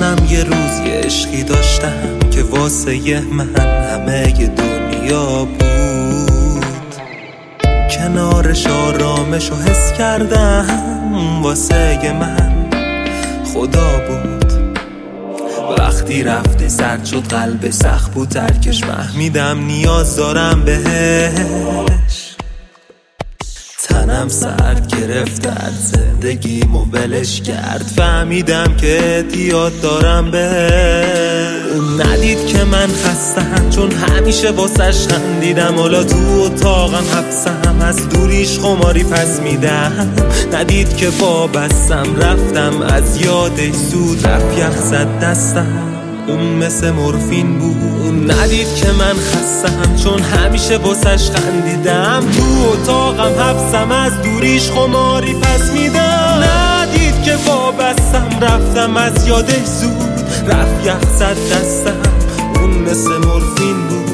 منم یه روز یه عشقی داشتم که واسه من همه دنیا بود. کنارش آرامشو حس کردم، واسه من خدا بود. وقتی رفتی سرد شد قلب سخت بود ترکش، فهمیدم نیاز دارم بهش. تنم سرد گرفت از زندگیمو ولش کرد، فهمیدم که اعتیاد دارم بهش. ندید که من خستم چون همیشه واسش خندیدم، حالا تو اتاقم حبسم از دوریش خماری پس میدم. ندید که وابستم رفتم از یادش زود، رفت یخ زد دستم اون مثل مورفین بود. ندید که من خستم چون همیشه واسش خندیدم، تو اتاقم حبسم از دوریش خماری پس میدم. ندید که وابستم رفتم از یادش زود، رفت یخ زد دستم اون مثل مورفین بود.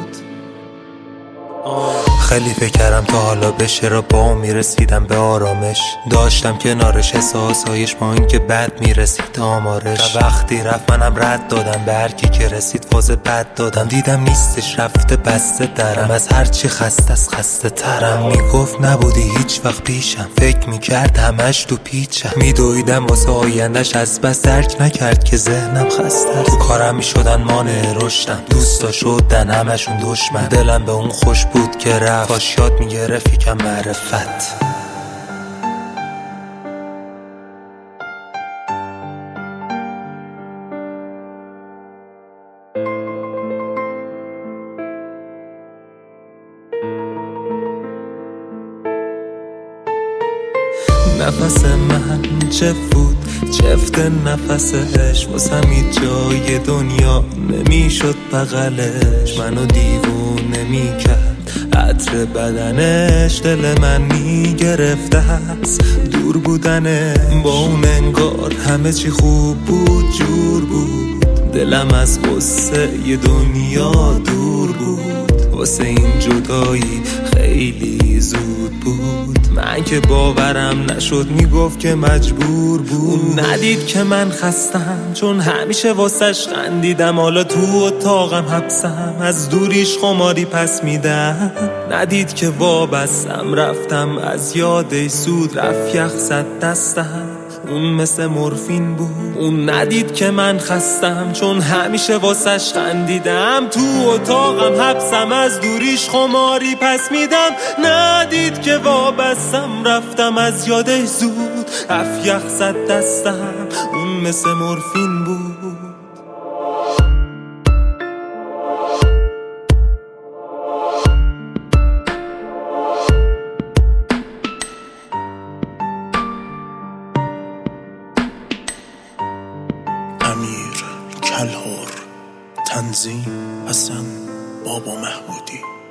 خیلی فکر کردم تا حالا بشه را با میرسیدم به آرامش، داشتم کنارش احساسایش با این که بد میرسید آمارش. وقتی رفت منم رد دادم به هرکی که رسید فاز بد دادم. دیدم نیستش رفته بسته درم، از هرچی خسته از خسته ترم. میگفت نبودی هیچ وقت پیشم، فکر میکرد همش تو پیچم. میدویدم واسه آیندش از بس درک نکرد که ذهنم خسته. تو کارم میشدن مانع رشدم، دوستا شدن همشون دشمن. دلم به اون خوش بود که رفت، کاش یاد میگرفت یکم معرفت. نفس من چه بود چفت نفسش، واسم هیچ جای دنیا نمیشد بغلش. منو دیوونه میکرد عطر بدنش، دل من میگرفته از دور بودنه. با اون انگار همه چی خوب بود جور بود، دلم از غصه ی دنیا دور بود. واسه این جدایی خیلی زود بود، من که باورم نشد میگفت که مجبور بود. ندید که من خستم چون همیشه واسش خندیدم، حالا تو اتاقم حبسم از دوریش خماری پس میدم. ندید که وابستم رفتم از یادش زود، رفت یخ زد دستم اون مثل مورفین بود. اون ندید که من خستم چون همیشه واسش خندیدم، تو اتاقم حبسم از دوریش خماری پس میدم. ندید که وابستم رفتم از یادش زود، رفت یخ زد دستم اون مثل مورفین بود. امیر کلهر، تنظیم حسن بابا محمودی.